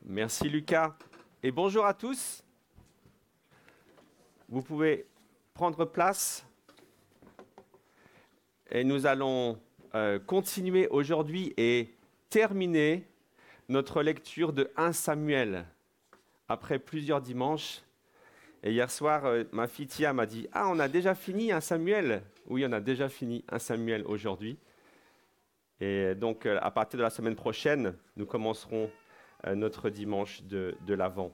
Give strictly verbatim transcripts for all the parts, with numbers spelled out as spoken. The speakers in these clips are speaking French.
Merci Lucas. Et bonjour à tous. Vous pouvez prendre place. Et nous allons euh, continuer aujourd'hui et terminer notre lecture de premier Samuel après plusieurs dimanches. Et hier soir, euh, ma fille Tia m'a dit « Ah, on a déjà fini premier Samuel ?» Oui, on a déjà fini premier Samuel aujourd'hui. Et donc, euh, à partir de la semaine prochaine, nous commencerons euh, notre dimanche de, de l'Avent.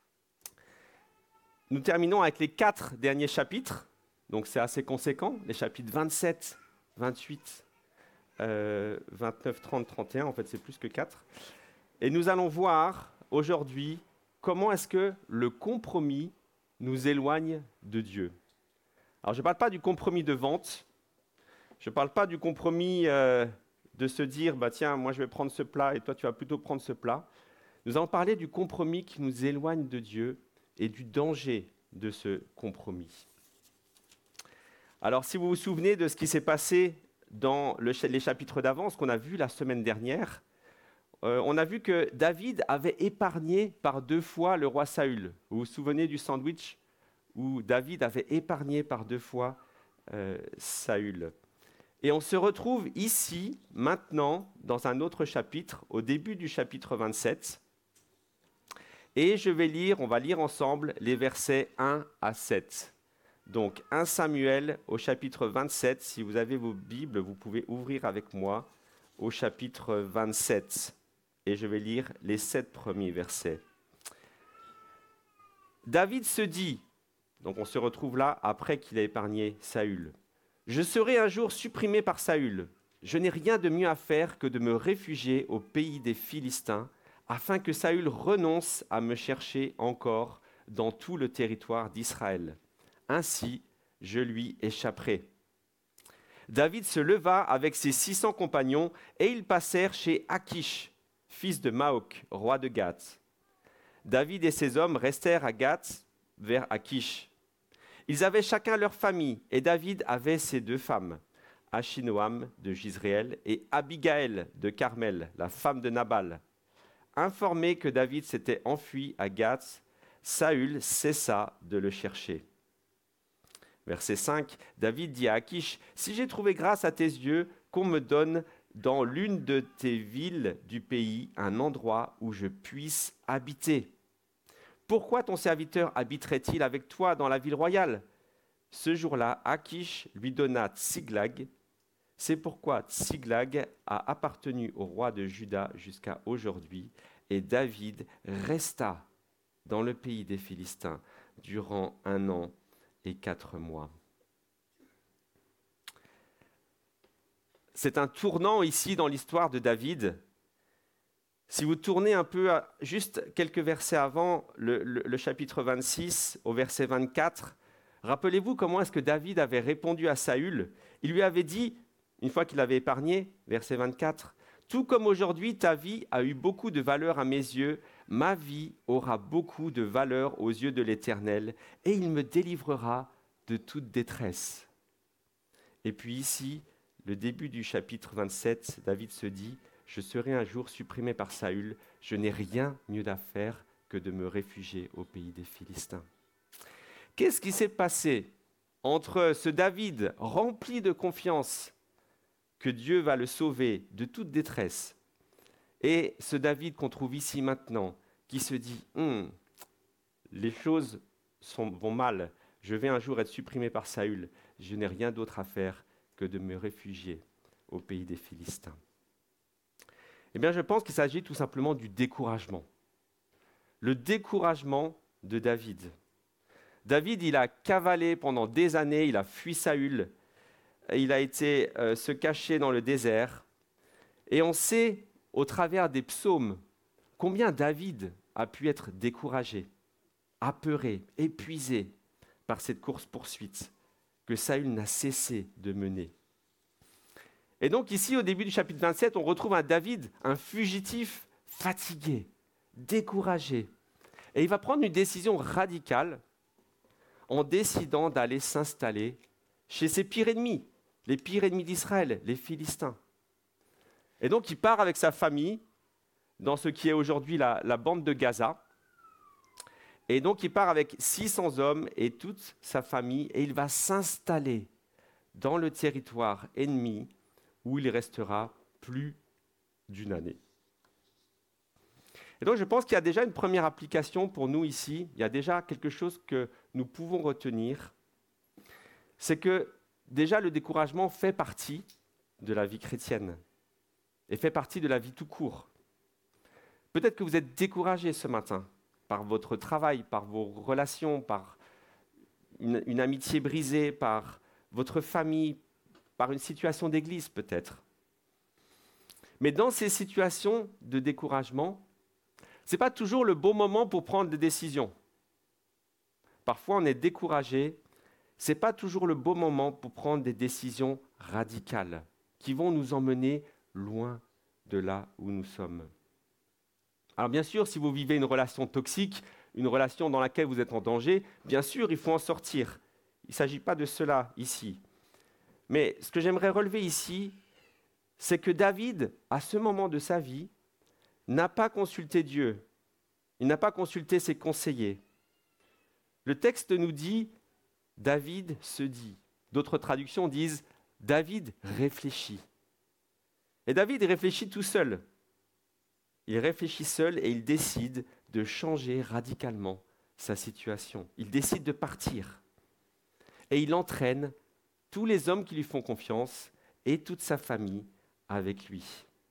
Nous terminons avec les quatre derniers chapitres. Donc, c'est assez conséquent, les chapitres vingt-sept, vingt-huit, euh, vingt-neuf, trente, trente et un. En fait, c'est plus que quatre. Et nous allons voir aujourd'hui comment est-ce que le compromis nous éloigne de Dieu. Alors, je ne parle pas du compromis de vente. Je ne parle pas du compromis euh, de se dire, bah, tiens, moi je vais prendre ce plat et toi tu vas plutôt prendre ce plat. Nous allons parler du compromis qui nous éloigne de Dieu et du danger de ce compromis. Alors, si vous vous souvenez de ce qui s'est passé dans le, les chapitres d'avant, ce qu'on a vu la semaine dernière, euh, on a vu que David avait épargné par deux fois le roi Saül. Vous vous souvenez du sandwich où David avait épargné par deux fois euh, Saül. Et on se retrouve ici, maintenant, dans un autre chapitre, au début du chapitre vingt-sept. Et je vais lire, on va lire ensemble les versets un à sept. Donc, premier Samuel au chapitre vingt-sept. Si vous avez vos Bibles, vous pouvez ouvrir avec moi au chapitre vingt-sept. Et je vais lire les sept premiers versets. David se dit, donc on se retrouve là après qu'il a épargné Saül. Je serai un jour supprimé par Saül. Je n'ai rien de mieux à faire que de me réfugier au pays des Philistins, afin que Saül renonce à me chercher encore dans tout le territoire d'Israël. Ainsi, je lui échapperai. David se leva avec ses six cents compagnons et ils passèrent chez Achish, fils de Maok, roi de Gath. David et ses hommes restèrent à Gath vers Achish. Ils avaient chacun leur famille, et David avait ses deux femmes, Achinoam de Jizréel et Abigaël de Carmel, la femme de Nabal. Informé que David s'était enfui à Gath, Saül cessa de le chercher. Verset cinq, David dit à Achish, « Si j'ai trouvé grâce à tes yeux, qu'on me donne dans l'une de tes villes du pays un endroit où je puisse habiter. » Pourquoi ton serviteur habiterait-il avec toi dans la ville royale ? Ce jour-là, Achish lui donna Tsiglag. C'est pourquoi Tsiglag a appartenu au roi de Juda jusqu'à aujourd'hui. Et David resta dans le pays des Philistins durant un an et quatre mois. C'est un tournant ici dans l'histoire de David. Si vous tournez un peu, à, juste quelques versets avant, le, le, le chapitre vingt-six, au verset vingt-quatre, rappelez-vous comment est-ce que David avait répondu à Saül. Il lui avait dit, une fois qu'il avait épargné, verset vingt-quatre, « Tout comme aujourd'hui, ta vie a eu beaucoup de valeur à mes yeux, ma vie aura beaucoup de valeur aux yeux de l'Éternel, et il me délivrera de toute détresse. » Et puis ici, le début du chapitre vingt-sept, David se dit, je serai un jour supprimé par Saül, je n'ai rien mieux à faire que de me réfugier au pays des Philistins. Qu'est-ce qui s'est passé entre ce David rempli de confiance que Dieu va le sauver de toute détresse et ce David qu'on trouve ici maintenant qui se dit hm, les choses sont, vont mal, je vais un jour être supprimé par Saül, je n'ai rien d'autre à faire que de me réfugier au pays des Philistins. Eh bien, je pense qu'il s'agit tout simplement du découragement. Le découragement de David. David, il a cavalé pendant des années, il a fui Saül, il a été euh, se cacher dans le désert. Et on sait, au travers des psaumes, combien David a pu être découragé, apeuré, épuisé par cette course-poursuite que Saül n'a cessé de mener. Et donc ici, au début du chapitre vingt-sept, on retrouve un David, un fugitif fatigué, découragé. Et il va prendre une décision radicale en décidant d'aller s'installer chez ses pires ennemis, les pires ennemis d'Israël, les Philistins. Et donc il part avec sa famille dans ce qui est aujourd'hui la, la bande de Gaza. Et donc il part avec six cents hommes et toute sa famille, et il va s'installer dans le territoire ennemi où il restera plus d'une année. Et donc je pense qu'il y a déjà une première application pour nous ici, il y a déjà quelque chose que nous pouvons retenir, c'est que déjà le découragement fait partie de la vie chrétienne et fait partie de la vie tout court. Peut-être que vous êtes découragé ce matin par votre travail, par vos relations, par une, une amitié brisée, par votre famille, par une situation d'église peut-être. Mais dans ces situations de découragement, ce n'est pas toujours le bon moment pour prendre des décisions. Parfois, on est découragé. Ce n'est pas toujours le bon moment pour prendre des décisions radicales qui vont nous emmener loin de là où nous sommes. Alors bien sûr, si vous vivez une relation toxique, une relation dans laquelle vous êtes en danger, bien sûr, il faut en sortir. Il ne s'agit pas de cela ici. Mais ce que j'aimerais relever ici, c'est que David, à ce moment de sa vie, n'a pas consulté Dieu. Il n'a pas consulté ses conseillers. Le texte nous dit « David se dit ». D'autres traductions disent « David réfléchit ». Et David réfléchit tout seul. Il réfléchit seul et il décide de changer radicalement sa situation. Il décide de partir. Et il entraîne tous les hommes qui lui font confiance et toute sa famille avec lui.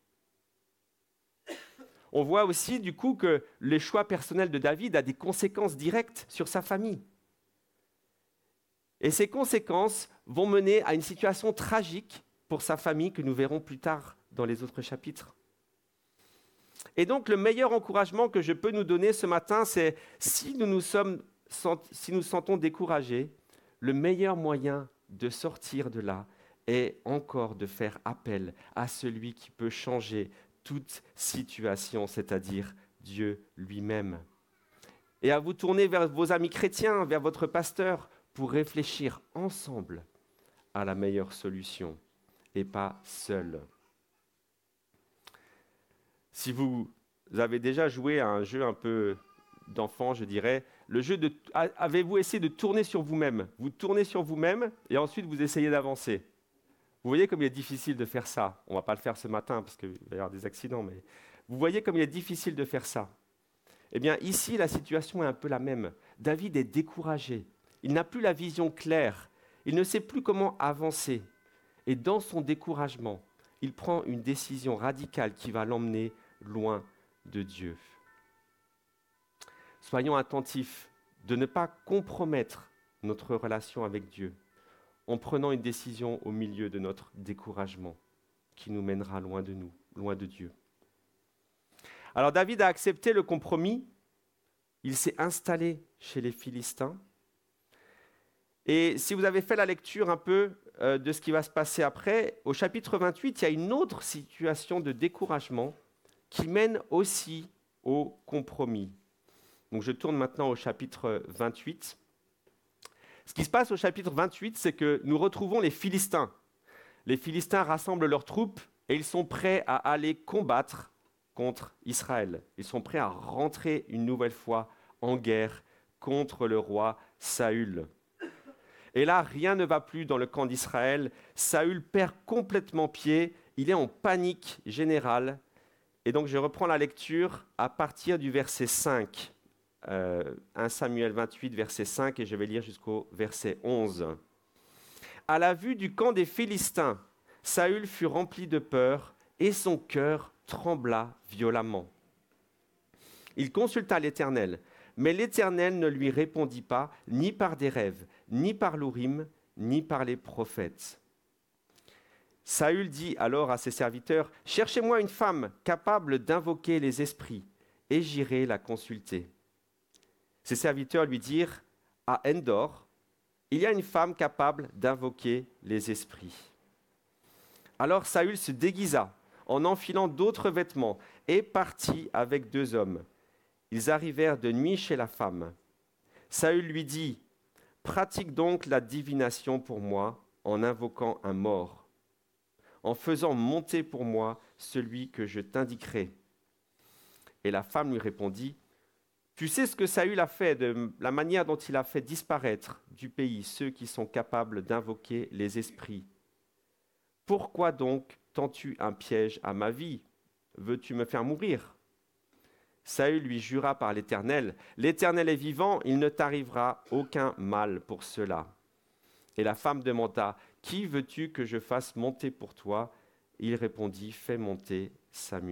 On voit aussi du coup que les choix personnels de David a des conséquences directes sur sa famille. Et ces conséquences vont mener à une situation tragique pour sa famille que nous verrons plus tard dans les autres chapitres. Et donc le meilleur encouragement que je peux nous donner ce matin, c'est si nous nous sommes, si nous sentons découragés, le meilleur moyen de sortir de là est encore de faire appel à celui qui peut changer toute situation, c'est-à-dire Dieu lui-même. Et à vous tourner vers vos amis chrétiens, vers votre pasteur, pour réfléchir ensemble à la meilleure solution et pas seul. Si vous avez déjà joué à un jeu un peu d'enfant, je dirais, le jeu de... Avez-vous essayé de tourner sur vous-même ? Vous tournez sur vous-même et ensuite vous essayez d'avancer. Vous voyez comme il est difficile de faire ça. On ne va pas le faire ce matin parce qu'il va y avoir des accidents, mais vous voyez comme il est difficile de faire ça. Eh bien, ici, la situation est un peu la même. David est découragé. Il n'a plus la vision claire. Il ne sait plus comment avancer. Et dans son découragement, il prend une décision radicale qui va l'emmener loin de Dieu. Soyons attentifs de ne pas compromettre notre relation avec Dieu en prenant une décision au milieu de notre découragement qui nous mènera loin de nous, loin de Dieu. Alors David a accepté le compromis, il s'est installé chez les Philistins. Et si vous avez fait la lecture un peu euh, de ce qui va se passer après, au chapitre vingt-huit, il y a une autre situation de découragement qui mène aussi au compromis. Donc je tourne maintenant au chapitre vingt-huit. Ce qui se passe au chapitre vingt-huit, c'est que nous retrouvons les Philistins. Les Philistins rassemblent leurs troupes et ils sont prêts à aller combattre contre Israël. Ils sont prêts à rentrer une nouvelle fois en guerre contre le roi Saül. Et là, rien ne va plus dans le camp d'Israël. Saül perd complètement pied. Il est en panique générale. Et donc, je reprends la lecture à partir du verset cinq. Euh, premier Samuel vingt-huit, verset cinq, et je vais lire jusqu'au verset onze. À la vue du camp des Philistins, Saül fut rempli de peur et son cœur trembla violemment. Il consulta l'Éternel, mais l'Éternel ne lui répondit pas, ni par des rêves, ni par l'Urim, ni par les prophètes. Saül dit alors à ses serviteurs, « Cherchez-moi une femme capable d'invoquer les esprits, et j'irai la consulter. » Ses serviteurs lui dirent, « À Endor, il y a une femme capable d'invoquer les esprits. » Alors Saül se déguisa en enfilant d'autres vêtements et partit avec deux hommes. Ils arrivèrent de nuit chez la femme. Saül lui dit, « Pratique donc la divination pour moi en invoquant un mort, en faisant monter pour moi celui que je t'indiquerai. » Et la femme lui répondit, « Tu sais ce que Saül a fait, de la manière dont il a fait disparaître du pays ceux qui sont capables d'invoquer les esprits. Pourquoi donc tends-tu un piège à ma vie? Veux-tu me faire mourir ?» Saül lui jura par l'Éternel, « L'Éternel est vivant, il ne t'arrivera aucun mal pour cela. » Et la femme demanda, « Qui veux-tu que je fasse monter pour toi ?» Il répondit, « Fais monter Samuel. »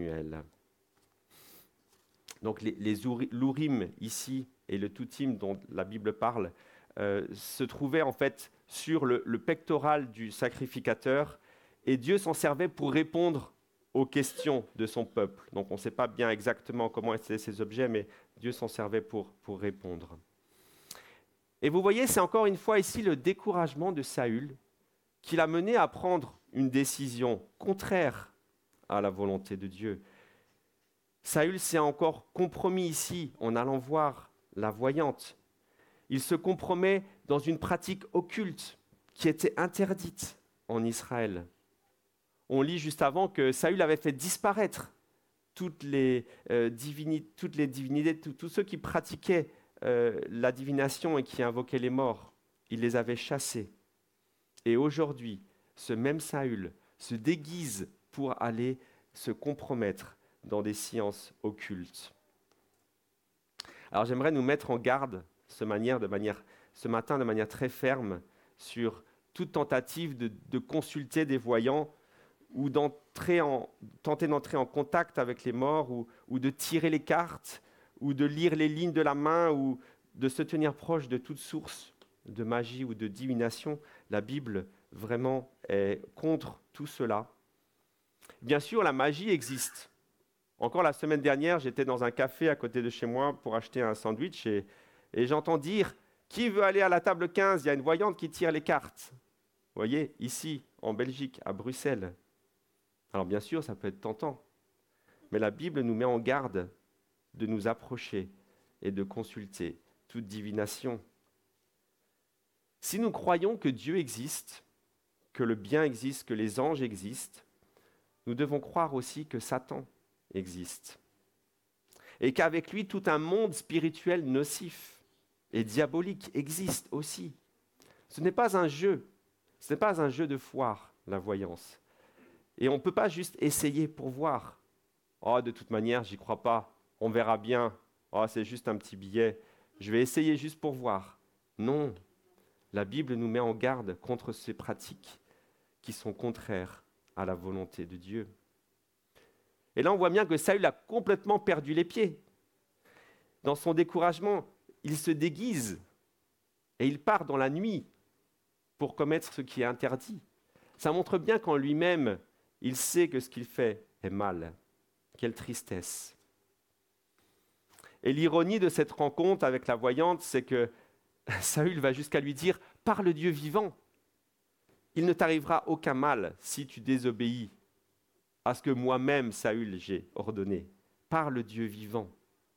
Donc les, les l'Urim ici et le Toutim dont la Bible parle euh, se trouvaient en fait sur le, le pectoral du sacrificateur et Dieu s'en servait pour répondre aux questions de son peuple. Donc on ne sait pas bien exactement comment étaient ces objets, mais Dieu s'en servait pour, pour répondre. Et vous voyez, c'est encore une fois ici le découragement de Saül qui l'a mené à prendre une décision contraire à la volonté de Dieu. Saül s'est encore compromis ici en allant voir la voyante. Il se compromet dans une pratique occulte qui était interdite en Israël. On lit juste avant que Saül avait fait disparaître toutes les, euh, divini- toutes les divinités, tous ceux qui pratiquaient euh, la divination et qui invoquaient les morts. Il les avait chassés. Et aujourd'hui, ce même Saül se déguise pour aller se compromettre dans des sciences occultes. Alors j'aimerais nous mettre en garde ce, manière, de manière, ce matin de manière très ferme sur toute tentative de, de consulter des voyants ou d'entrer en, tenter d'entrer en contact avec les morts ou, ou de tirer les cartes ou de lire les lignes de la main ou de se tenir proche de toute source de magie ou de divination. La Bible vraiment est contre tout cela. Bien sûr, la magie existe. Encore la semaine dernière, j'étais dans un café à côté de chez moi pour acheter un sandwich et, et j'entends dire « Qui veut aller à la table quinze ? Il y a une voyante qui tire les cartes. » Vous voyez, ici, en Belgique, à Bruxelles. Alors bien sûr, ça peut être tentant, mais la Bible nous met en garde de nous approcher et de consulter toute divination. Si nous croyons que Dieu existe, que le bien existe, que les anges existent, nous devons croire aussi que Satan existe. Et qu'avec lui, tout un monde spirituel nocif et diabolique existe aussi. Ce n'est pas un jeu, ce n'est pas un jeu de foire, la voyance. Et on ne peut pas juste essayer pour voir. Oh, de toute manière, j'y crois pas, on verra bien. Oh, c'est juste un petit billet, je vais essayer juste pour voir. Non, la Bible nous met en garde contre ces pratiques qui sont contraires à la volonté de Dieu. Et là, on voit bien que Saül a complètement perdu les pieds. Dans son découragement, il se déguise et il part dans la nuit pour commettre ce qui est interdit. Ça montre bien qu'en lui-même, il sait que ce qu'il fait est mal. Quelle tristesse. Et l'ironie de cette rencontre avec la voyante, c'est que Saül va jusqu'à lui dire « Par le Dieu vivant, il ne t'arrivera aucun mal si tu désobéis à ce que moi-même, Saül, j'ai ordonné. Par le Dieu vivant. »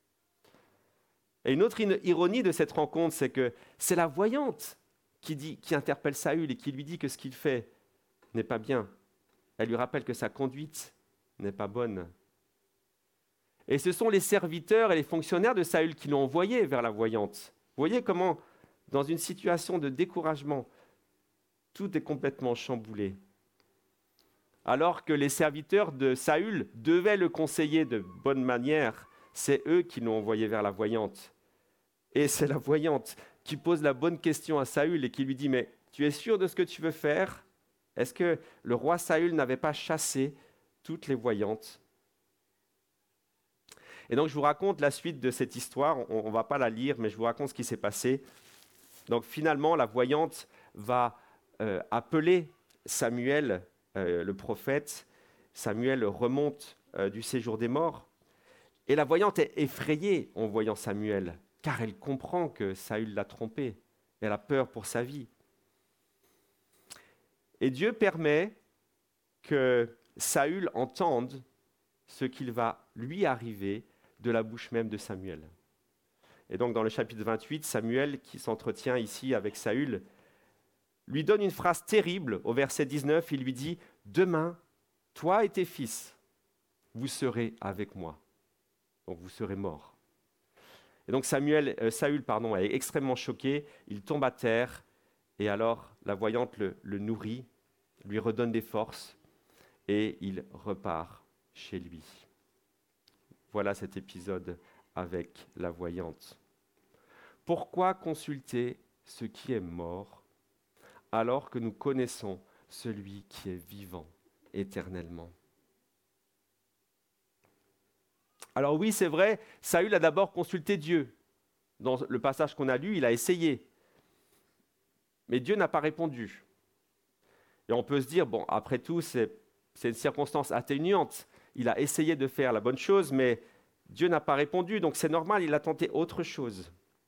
Et une autre ironie de cette rencontre, c'est que c'est la voyante qui, dit, qui interpelle Saül et qui lui dit que ce qu'il fait n'est pas bien. Elle lui rappelle que sa conduite n'est pas bonne. Et ce sont les serviteurs et les fonctionnaires de Saül qui l'ont envoyé vers la voyante. Vous voyez comment, dans une situation de découragement, tout est complètement chamboulé. Alors que les serviteurs de Saül devaient le conseiller de bonne manière, c'est eux qui l'ont envoyé vers la voyante. Et c'est la voyante qui pose la bonne question à Saül et qui lui dit « Mais tu es sûr de ce que tu veux faire ? Est-ce que le roi Saül n'avait pas chassé toutes les voyantes ?» Et donc je vous raconte la suite de cette histoire, on ne va pas la lire, mais je vous raconte ce qui s'est passé. Donc finalement, la voyante va euh, appeler Samuel, euh, le prophète. Samuel remonte euh, du séjour des morts. Et la voyante est effrayée en voyant Samuel, car elle comprend que Saül l'a trompée. Elle a peur pour sa vie. Et Dieu permet que Saül entende ce qu'il va lui arriver de la bouche même de Samuel. Et donc dans le chapitre vingt-huit, Samuel, qui s'entretient ici avec Saül, lui donne une phrase terrible au verset dix-neuf, il lui dit « Demain, toi et tes fils, vous serez avec moi. » donc vous serez morts. Et donc Samuel, euh, Saül pardon, est extrêmement choqué, il tombe à terre, et alors la voyante le, le nourrit, lui redonne des forces, et il repart chez lui. Voilà cet épisode avec la voyante. Pourquoi consulter ce qui est mort alors que nous connaissons celui qui est vivant éternellement? Alors oui, c'est vrai, Saül a d'abord consulté Dieu. Dans le passage qu'on a lu, il a essayé. Mais Dieu n'a pas répondu. Et on peut se dire, bon, après tout, c'est, c'est une circonstance atténuante. Il a essayé de faire la bonne chose, mais Dieu n'a pas répondu, donc c'est normal, il a tenté autre chose.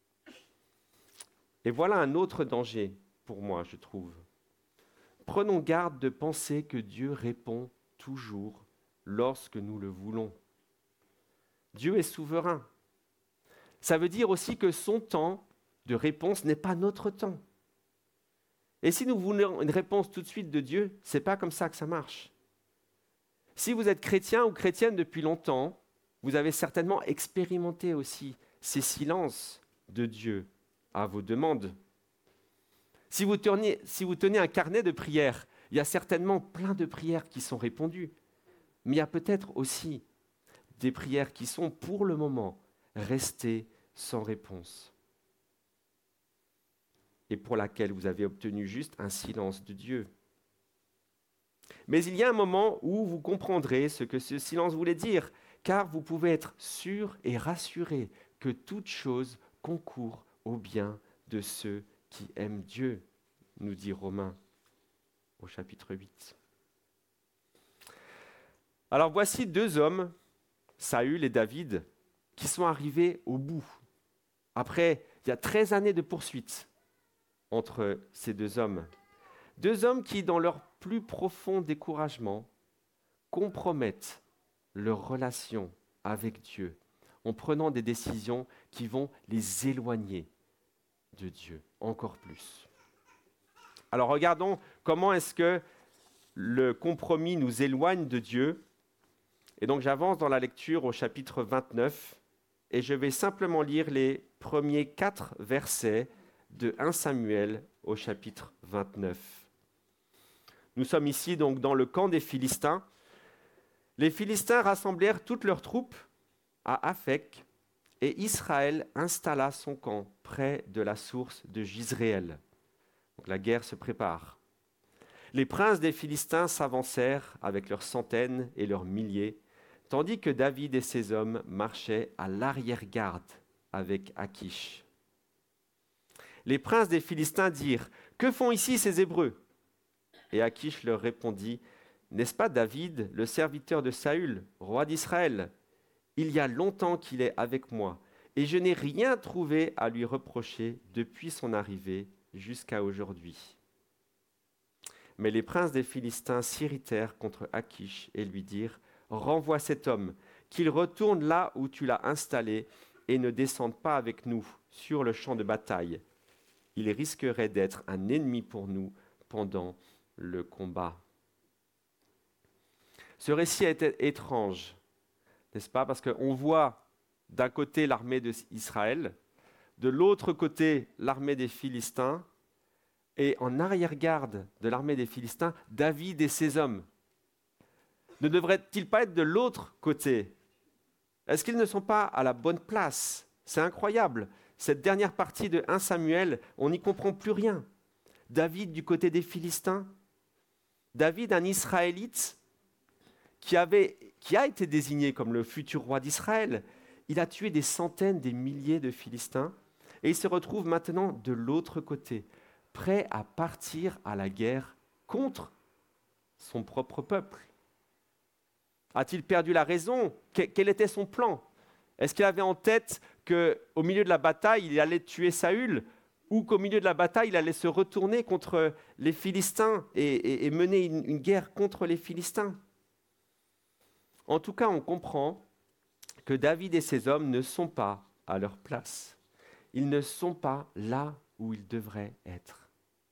Et voilà un autre danger pour moi, je trouve. Prenons garde de penser que Dieu répond toujours lorsque nous le voulons. Dieu est souverain. Ça veut dire aussi que son temps de réponse n'est pas notre temps. Et si nous voulons une réponse tout de suite de Dieu, ce n'est pas comme ça que ça marche. Si vous êtes chrétien ou chrétienne depuis longtemps, vous avez certainement expérimenté aussi ces silences de Dieu à vos demandes. Si vous tenez, si vous tenez un carnet de prières, il y a certainement plein de prières qui sont répondues. Mais il y a peut-être aussi des prières qui sont, pour le moment, restées sans réponse. Et pour laquelle vous avez obtenu juste un silence de Dieu. Mais il y a un moment où vous comprendrez ce que ce silence voulait dire, car vous pouvez être sûr et rassuré que toute chose concourt au bien de ceux qui aiment Dieu, nous dit Romains au chapitre huit. Alors voici deux hommes, Saül et David, qui sont arrivés au bout. Après, il y a treize années de poursuite entre ces deux hommes. Deux hommes qui, dans leur plus profond découragement, compromettent leur relation avec Dieu en prenant des décisions qui vont les éloigner de Dieu encore plus. Alors regardons comment est-ce que le compromis nous éloigne de Dieu. Et donc j'avance dans la lecture au chapitre vingt-neuf et je vais simplement lire les premiers quatre versets de premier Samuel au chapitre vingt-neuf. Nous sommes ici donc dans le camp des Philistins. Les Philistins rassemblèrent toutes leurs troupes à Aphek et Israël installa son camp près de la source de Jizréel. Donc la guerre se prépare. Les princes des Philistins s'avancèrent avec leurs centaines et leurs milliers, tandis que David et ses hommes marchaient à l'arrière-garde avec Achish. Les princes des Philistins dirent « Que font ici ces Hébreux ?» Et Achish leur répondit « N'est-ce pas David, le serviteur de Saül, roi d'Israël ? Il y a longtemps qu'il est avec moi, et je n'ai rien trouvé à lui reprocher depuis son arrivée jusqu'à aujourd'hui. » Mais les princes des Philistins s'irritèrent contre Achish et lui dirent « Renvoie cet homme, qu'il retourne là où tu l'as installé et ne descende pas avec nous sur le champ de bataille. Il risquerait d'être un ennemi pour nous pendant le combat. » Ce récit est étrange, n'est-ce pas? Parce qu'on voit d'un côté l'armée d'Israël, de l'autre côté l'armée des Philistins, et en arrière-garde de l'armée des Philistins, David et ses hommes. Ne devraient-ils pas être de l'autre côté? Est-ce qu'ils ne sont pas à la bonne place? C'est incroyable. Cette dernière partie de premier Samuel, on n'y comprend plus rien. David du côté des Philistins. David, un Israélite qui, avait, qui a été désigné comme le futur roi d'Israël. Il a tué des centaines, des milliers de Philistins et il se retrouve maintenant de l'autre côté, prêt à partir à la guerre contre son propre peuple. A-t-il perdu la raison? Quel était son plan? Est-ce qu'il avait en tête qu'au milieu de la bataille, il allait tuer Saül, ou qu'au milieu de la bataille, il allait se retourner contre les Philistins et, et, et mener une, une guerre contre les Philistins? En tout cas, on comprend que David et ses hommes ne sont pas à leur place. Ils ne sont pas là où ils devraient être.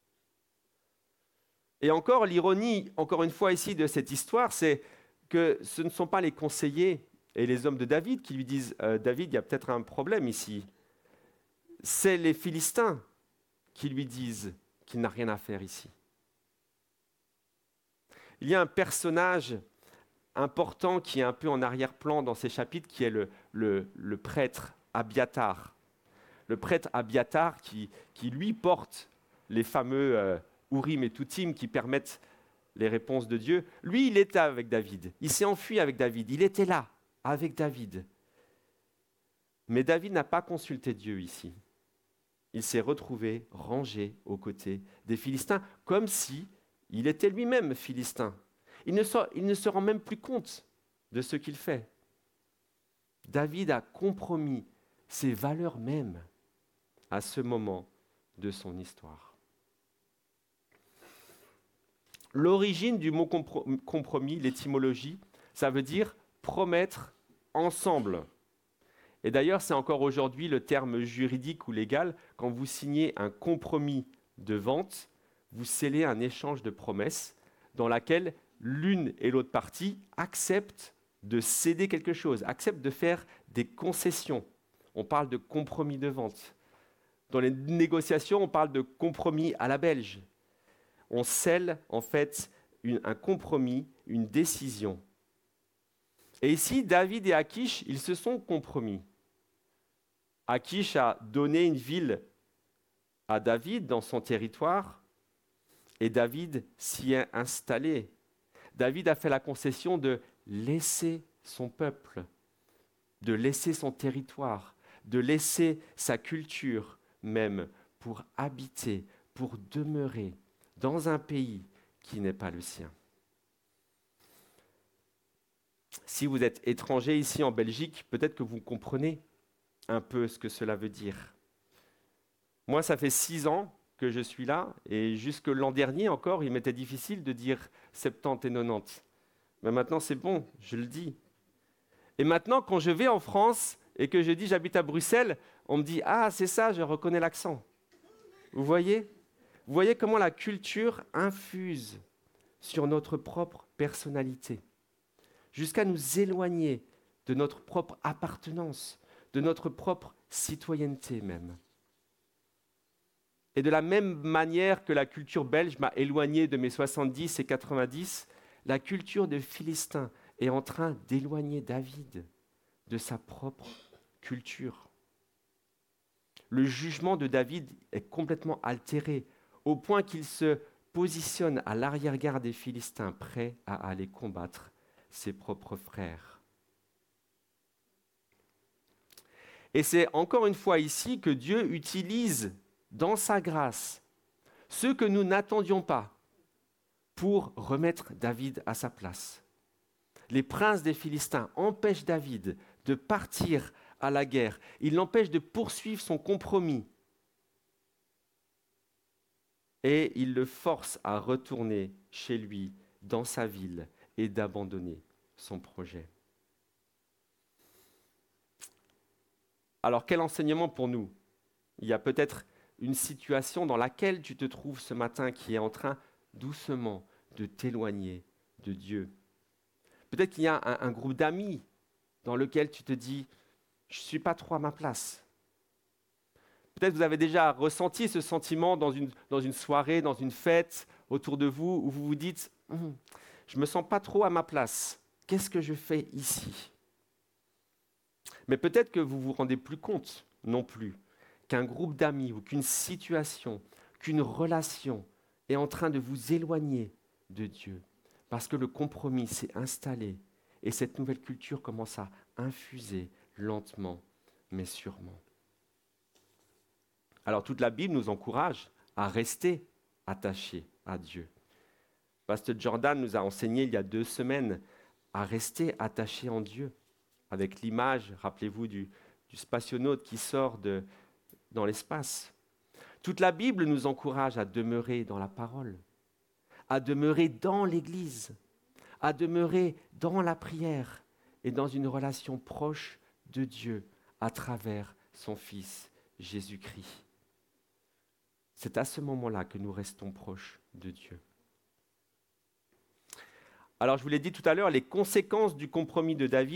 Et encore, l'ironie, encore une fois ici, de cette histoire, c'est que ce ne sont pas les conseillers et les hommes de David qui lui disent euh, « David, il y a peut-être un problème ici ». C'est les Philistins qui lui disent qu'il n'a rien à faire ici. Il y a un personnage important qui est un peu en arrière-plan dans ces chapitres, qui est le, le, le prêtre Abiathar. Le prêtre Abiathar qui, qui lui porte les fameux euh, Urim et Thummim qui permettent les réponses de Dieu. Lui, il était avec David. Il s'est enfui avec David. Il était là, avec David. Mais David n'a pas consulté Dieu ici. Il s'est retrouvé rangé aux côtés des Philistins, comme si il était lui-même Philistin. Il ne, se, il ne se rend même plus compte de ce qu'il fait. David a compromis ses valeurs mêmes à ce moment de son histoire. L'origine du mot compromis, l'étymologie, ça veut dire promettre ensemble. Et d'ailleurs, c'est encore aujourd'hui le terme juridique ou légal. Quand vous signez un compromis de vente, vous scellez un échange de promesses dans laquelle l'une et l'autre partie acceptent de céder quelque chose, acceptent de faire des concessions. On parle de compromis de vente. Dans les négociations, on parle de compromis à la belge. On scelle en fait une, un compromis, une décision. Et ici, David et Achish, ils se sont compromis. Achish a donné une ville à David dans son territoire et David s'y est installé. David a fait la concession de laisser son peuple, de laisser son territoire, de laisser sa culture même pour habiter, pour demeurer dans un pays qui n'est pas le sien. Si vous êtes étranger ici en Belgique, peut-être que vous comprenez un peu ce que cela veut dire. Moi, ça fait six ans que je suis là, et jusque l'an dernier encore, il m'était difficile de dire soixante-dix et quatre-vingt-dix. Mais maintenant, c'est bon, je le dis. Et maintenant, quand je vais en France et que je dis j'habite à Bruxelles, on me dit « Ah, c'est ça, je reconnais l'accent ». Vous voyez ? Vous voyez comment la culture infuse sur notre propre personnalité, jusqu'à nous éloigner de notre propre appartenance, de notre propre citoyenneté même. Et de la même manière que la culture belge m'a éloigné de mes soixante-dix et quatre-vingt-dix, la culture de Philistin est en train d'éloigner David de sa propre culture. Le jugement de David est complètement altéré, au point qu'il se positionne à l'arrière-garde des Philistins, prêt à aller combattre ses propres frères. Et c'est encore une fois ici que Dieu utilise dans sa grâce ce que nous n'attendions pas pour remettre David à sa place. Les princes des Philistins empêchent David de partir à la guerre. Ils l'empêchent de poursuivre son compromis. Et ils le forcent à retourner chez lui, dans sa ville, et d'abandonner son projet. Alors, quel enseignement pour nous ? Il y a peut-être une situation dans laquelle tu te trouves ce matin qui est en train doucement de t'éloigner de Dieu. Peut-être qu'il y a un, un groupe d'amis dans lequel tu te dis « je ne suis pas trop à ma place ». Peut-être que vous avez déjà ressenti ce sentiment dans une, dans une soirée, dans une fête autour de vous, où vous vous dites hm, « je ne me sens pas trop à ma place, qu'est-ce que je fais ici ?» Mais peut-être que vous ne vous rendez plus compte non plus qu'un groupe d'amis ou qu'une situation, qu'une relation est en train de vous éloigner de Dieu, parce que le compromis s'est installé et cette nouvelle culture commence à infuser lentement, mais sûrement. Alors toute la Bible nous encourage à rester attachés à Dieu. Pasteur Jordan nous a enseigné il y a deux semaines à rester attachés en Dieu, avec l'image, rappelez-vous, du, du spationaute qui sort de, dans l'espace. Toute la Bible nous encourage à demeurer dans la parole, à demeurer dans l'Église, à demeurer dans la prière et dans une relation proche de Dieu à travers son Fils Jésus-Christ. C'est à ce moment-là que nous restons proches de Dieu. Alors, je vous l'ai dit tout à l'heure, les conséquences du compromis de David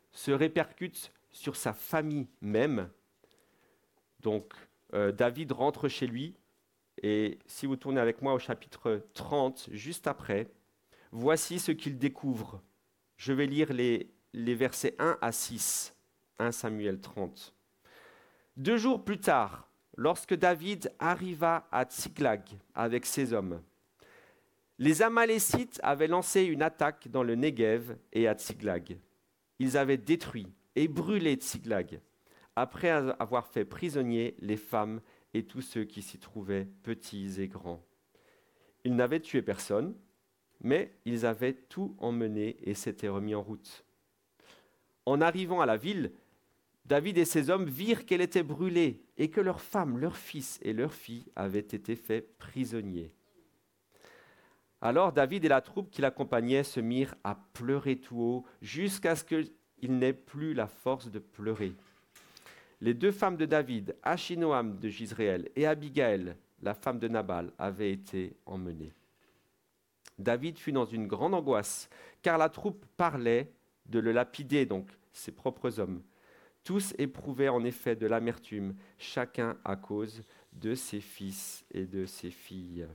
se répercute sur sa famille même. Donc, euh, David rentre chez lui, et si vous tournez avec moi au chapitre trente, juste après, voici ce qu'il découvre. Je vais lire les, les versets un à six, premier Samuel trente. Deux jours plus tard, lorsque David arriva à Tsiklag avec ses hommes, les Amalécites avaient lancé une attaque dans le Néguev et à Tsiklag. Ils avaient détruit et brûlé Tsiklag, après avoir fait prisonniers les femmes et tous ceux qui s'y trouvaient, petits et grands. Ils n'avaient tué personne, mais ils avaient tout emmené et s'étaient remis en route. En arrivant à la ville, David et ses hommes virent qu'elle était brûlée et que leurs femmes, leurs fils et leurs filles avaient été faits prisonniers. Alors David et la troupe qui l'accompagnait se mirent à pleurer tout haut jusqu'à ce qu'ils n'aient plus la force de pleurer. Les deux femmes de David, Achinoam de Jizréel et Abigail, la femme de Nabal, avaient été emmenées. David fut dans une grande angoisse, car la troupe parlait de le lapider, donc ses propres hommes. Tous éprouvaient en effet de l'amertume, chacun à cause de ses fils et de ses filles.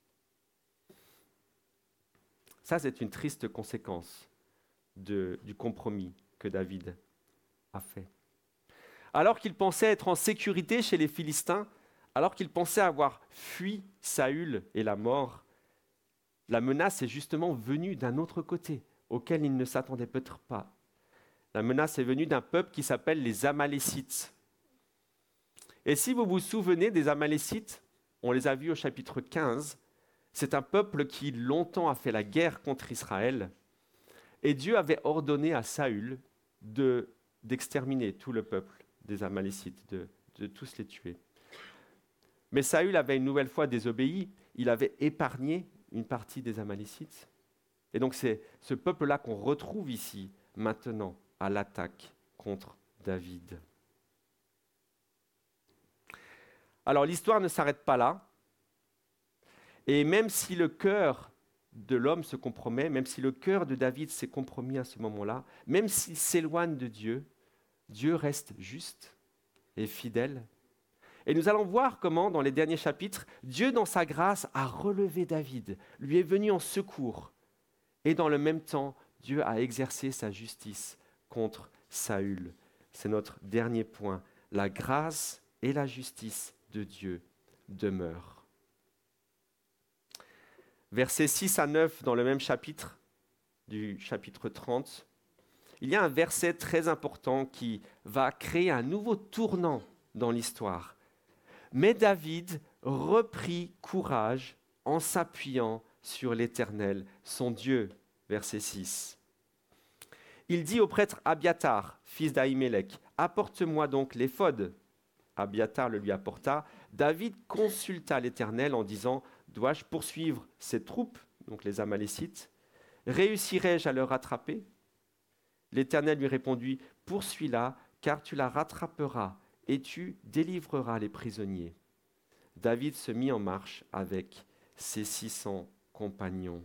Ça, c'est une triste conséquence de, du compromis que David a fait. Alors qu'il pensait être en sécurité chez les Philistins, alors qu'il pensait avoir fui Saül et la mort, la menace est justement venue d'un autre côté, auquel il ne s'attendait peut-être pas. La menace est venue d'un peuple qui s'appelle les Amalécites. Et si vous vous souvenez des Amalécites, on les a vus au chapitre quinze, c'est un peuple qui longtemps a fait la guerre contre Israël, et Dieu avait ordonné à Saül de, d'exterminer tout le peuple des Amalécites, de, de tous les tuer. Mais Saül avait une nouvelle fois désobéi, il avait épargné une partie des Amalécites. Et donc c'est ce peuple-là qu'on retrouve ici, maintenant, à l'attaque contre David. Alors l'histoire ne s'arrête pas là. Et même si le cœur de l'homme se compromet, même si le cœur de David s'est compromis à ce moment-là, même s'il s'éloigne de Dieu, Dieu reste juste et fidèle. Et nous allons voir comment, dans les derniers chapitres, Dieu, dans sa grâce, a relevé David, lui est venu en secours. Et dans le même temps, Dieu a exercé sa justice contre Saül. C'est notre dernier point. La grâce et la justice de Dieu demeurent. Versets six à neuf dans le même chapitre, du chapitre trente, il y a un verset très important qui va créer un nouveau tournant dans l'histoire. Mais David reprit courage en s'appuyant sur l'Éternel, son Dieu. Verset six. Il dit au prêtre Abiatar, fils d'Ahimelech, « Apporte-moi donc l'éphod. » Abiatar le lui apporta. David consulta l'Éternel en disant, « Dois-je poursuivre ces troupes, donc les Amalécites? Réussirai-je à leur rattraper ?» L'Éternel lui répondit, « Poursuis-la, car tu la rattraperas, et tu délivreras les prisonniers. » David se mit en marche avec ses six cents compagnons.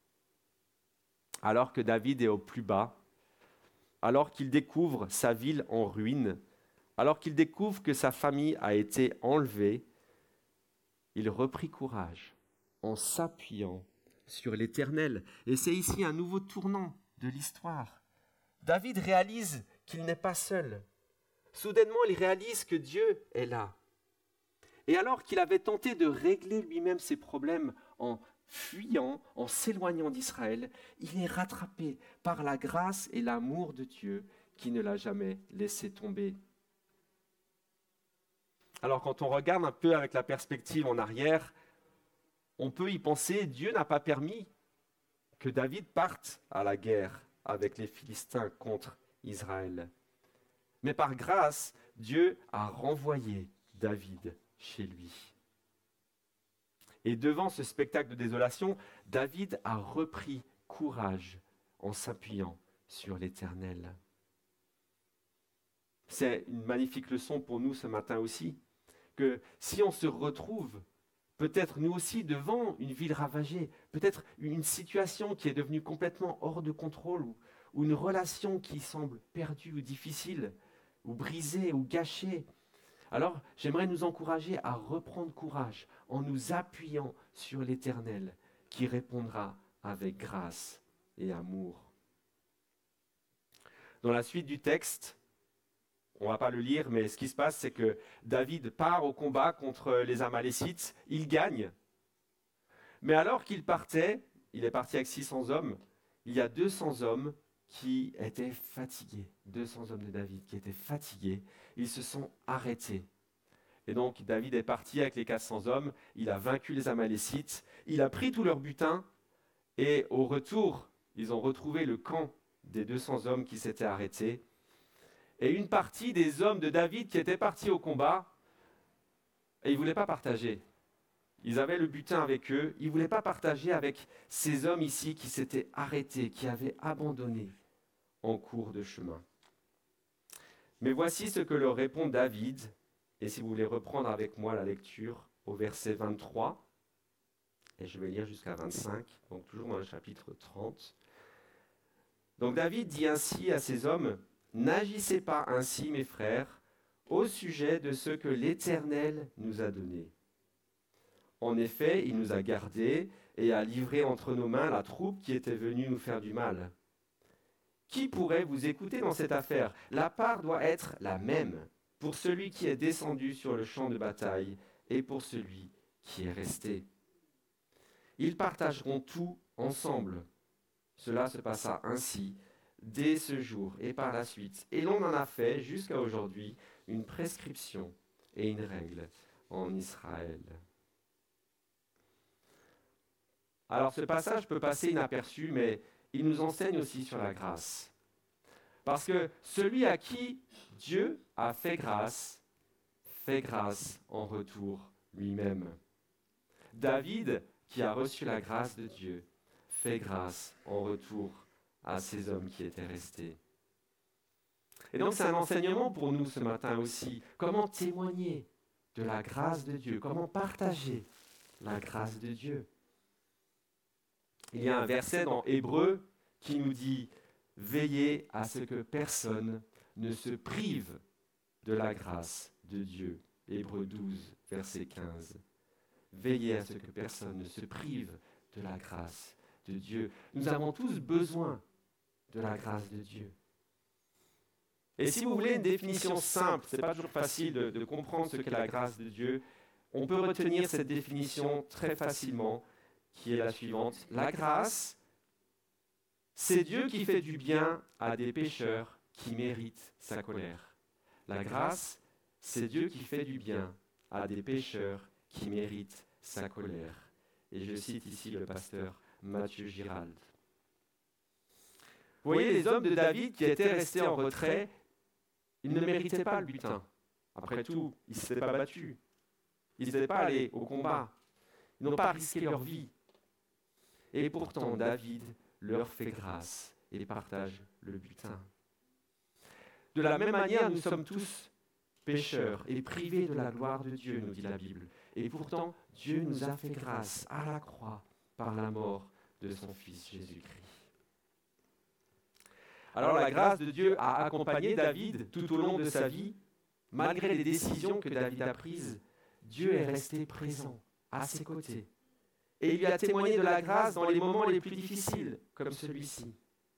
Alors que David est au plus bas, alors qu'il découvre sa ville en ruine, alors qu'il découvre que sa famille a été enlevée, il reprit courage en s'appuyant sur l'Éternel. Et c'est ici un nouveau tournant de l'histoire. David réalise qu'il n'est pas seul. Soudainement, il réalise que Dieu est là. Et alors qu'il avait tenté de régler lui-même ses problèmes en fuyant, en s'éloignant d'Israël, il est rattrapé par la grâce et l'amour de Dieu qui ne l'a jamais laissé tomber. Alors quand on regarde un peu avec la perspective en arrière, on peut y penser, Dieu n'a pas permis que David parte à la guerre avec les Philistins contre Israël. Mais par grâce, Dieu a renvoyé David chez lui. Et devant ce spectacle de désolation, David a repris courage en s'appuyant sur l'Éternel. C'est une magnifique leçon pour nous ce matin aussi, que si on se retrouve peut-être nous aussi devant une ville ravagée, peut-être une situation qui est devenue complètement hors de contrôle, où, ou une relation qui semble perdue ou difficile, ou brisée ou gâchée, alors j'aimerais nous encourager à reprendre courage en nous appuyant sur l'Éternel qui répondra avec grâce et amour. Dans la suite du texte, on ne va pas le lire, mais ce qui se passe, c'est que David part au combat contre les Amalécites, il gagne. Mais alors qu'il partait, il est parti avec six cents hommes, il y a deux cents hommes qui étaient fatigués, deux cents hommes de David qui étaient fatigués, ils se sont arrêtés. Et donc David est parti avec les quatre cents hommes, il a vaincu les Amalécites, il a pris tout leur butin, et au retour, ils ont retrouvé le camp des deux cents hommes qui s'étaient arrêtés. Et une partie des hommes de David qui étaient partis au combat, et ils ne voulaient pas partager. Ils avaient le butin avec eux, ils ne voulaient pas partager avec ces hommes ici qui s'étaient arrêtés, qui avaient abandonné en cours de chemin. Mais voici ce que leur répond David, et si vous voulez reprendre avec moi la lecture au verset vingt-trois, et je vais lire jusqu'à vingt-cinq, donc toujours dans le chapitre trente. Donc David dit ainsi à ces hommes, « N'agissez pas ainsi, mes frères, au sujet de ce que l'Éternel nous a donné. En effet, il nous a gardés et a livré entre nos mains la troupe qui était venue nous faire du mal. Qui pourrait vous écouter dans cette affaire? La part doit être la même pour celui qui est descendu sur le champ de bataille et pour celui qui est resté. Ils partageront tout ensemble. » Cela se passa ainsi dès ce jour et par la suite. Et l'on en a fait jusqu'à aujourd'hui une prescription et une règle en Israël. Alors ce passage peut passer inaperçu, mais il nous enseigne aussi sur la grâce. Parce que celui à qui Dieu a fait grâce, fait grâce en retour lui-même. David, qui a reçu la grâce de Dieu, fait grâce en retour à ces hommes qui étaient restés. Et donc c'est un enseignement pour nous ce matin aussi. Comment témoigner de la grâce de Dieu? Comment partager la grâce de Dieu? Il y a un verset dans Hébreux qui nous dit « Veillez à ce que personne ne se prive de la grâce de Dieu. » Hébreux douze, verset quinze. Veillez à ce que personne ne se prive de la grâce de Dieu. Nous avons tous besoin de la grâce de Dieu. Et si vous voulez une définition simple, ce n'est pas toujours facile de, de comprendre ce qu'est la grâce de Dieu, on peut retenir cette définition très facilement, qui est la suivante. La grâce, c'est Dieu qui fait du bien à des pécheurs qui méritent sa colère. La grâce, c'est Dieu qui fait du bien à des pécheurs qui méritent sa colère. Et je cite ici le pasteur Mathieu Girald. Vous voyez, les hommes de David qui étaient restés en retrait, ils ne méritaient pas le butin. Après tout, ils ne s'étaient pas battus. Ils n'étaient pas allés au combat. Ils n'ont pas risqué leur vie. Et pourtant, David leur fait grâce et partage le butin. De la même manière, nous sommes tous pécheurs et privés de la gloire de Dieu, nous dit la Bible. Et pourtant, Dieu nous a fait grâce à la croix par la mort de son Fils Jésus-Christ. Alors la grâce de Dieu a accompagné David tout au long de sa vie. Malgré les décisions que David a prises, Dieu est resté présent à ses côtés. Et il lui a témoigné de la grâce dans les moments les plus difficiles, comme celui-ci.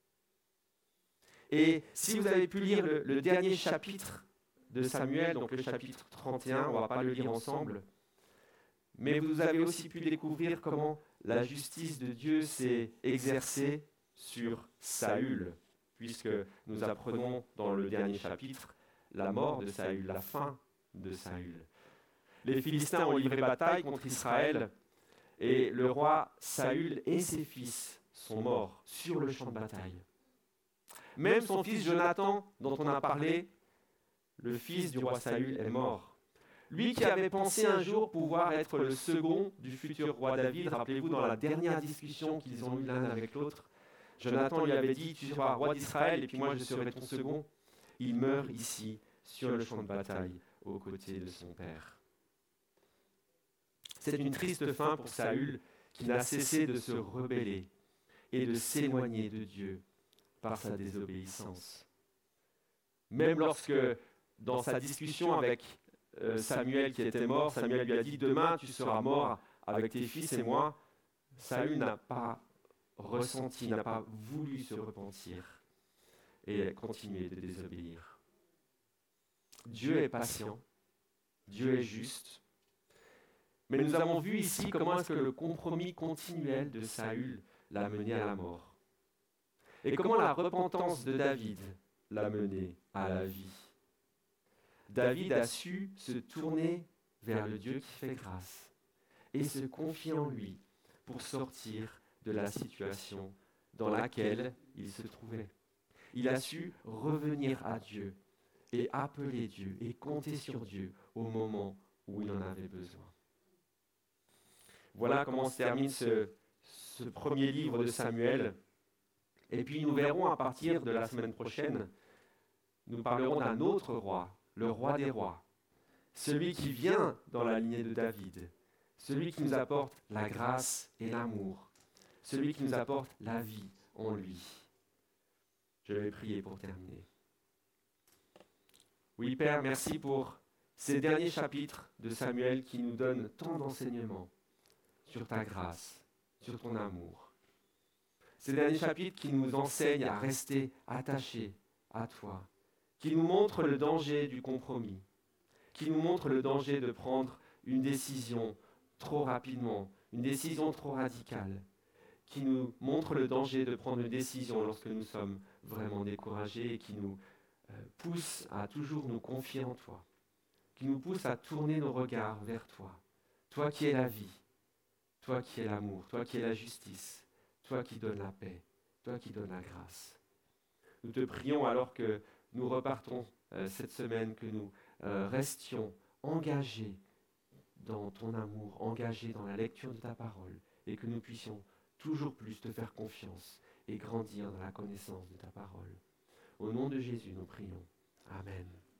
Et si vous avez pu lire le, le dernier chapitre de Samuel, donc le chapitre trente et un, on ne va pas le lire ensemble, mais vous avez aussi pu découvrir comment la justice de Dieu s'est exercée sur Saül, puisque nous apprenons dans le dernier chapitre la mort de Saül, la fin de Saül. Les Philistins ont livré bataille contre Israël, et le roi Saül et ses fils sont morts sur le champ de bataille. Même son fils Jonathan, dont on a parlé, le fils du roi Saül, est mort. Lui qui avait pensé un jour pouvoir être le second du futur roi David, rappelez-vous dans la dernière discussion qu'ils ont eue l'un avec l'autre, Jonathan lui avait dit « Tu seras roi d'Israël et puis moi je serai ton second ». Il meurt ici, sur le champ de bataille, aux côtés de son père. C'est une triste fin pour Saül qui n'a cessé de se rebeller et de s'éloigner de Dieu par sa désobéissance. Même lorsque, dans sa discussion avec euh, Samuel qui était mort, Samuel lui a dit « Demain, tu seras mort avec tes fils et moi », Saül n'a pas ressenti, n'a pas voulu se repentir et continuer de désobéir. Dieu est patient, Dieu est juste, mais nous avons vu ici comment est-ce que le compromis continuel de Saül l'a mené à la mort. Et comment la repentance de David l'a mené à la vie. David a su se tourner vers le Dieu qui fait grâce et se confier en lui pour sortir de la situation dans laquelle il se trouvait. Il a su revenir à Dieu et appeler Dieu et compter sur Dieu au moment où il en avait besoin. Voilà comment se termine ce, ce premier livre de Samuel. Et puis nous verrons à partir de la semaine prochaine, nous parlerons d'un autre roi, le roi des rois, celui qui vient dans la lignée de David, celui qui nous apporte la grâce et l'amour, celui qui nous apporte la vie en lui. Je vais prier pour terminer. Oui, Père, merci pour ces derniers chapitres de Samuel qui nous donnent tant d'enseignements sur ta grâce, sur ton amour. Ces derniers chapitres qui nous enseignent à rester attachés à toi, qui nous montrent le danger du compromis, qui nous montrent le danger de prendre une décision trop rapidement, une décision trop radicale, qui nous montrent le danger de prendre une décision lorsque nous sommes vraiment découragés et qui nous euh, pousse à toujours nous confier en toi, qui nous pousse à tourner nos regards vers toi, toi qui es la vie, toi qui es l'amour, toi qui es la justice, toi qui donnes la paix, toi qui donnes la grâce. Nous te prions alors que nous repartons euh, cette semaine, que nous euh, restions engagés dans ton amour, engagés dans la lecture de ta parole et que nous puissions toujours plus te faire confiance et grandir dans la connaissance de ta parole. Au nom de Jésus, nous prions. Amen.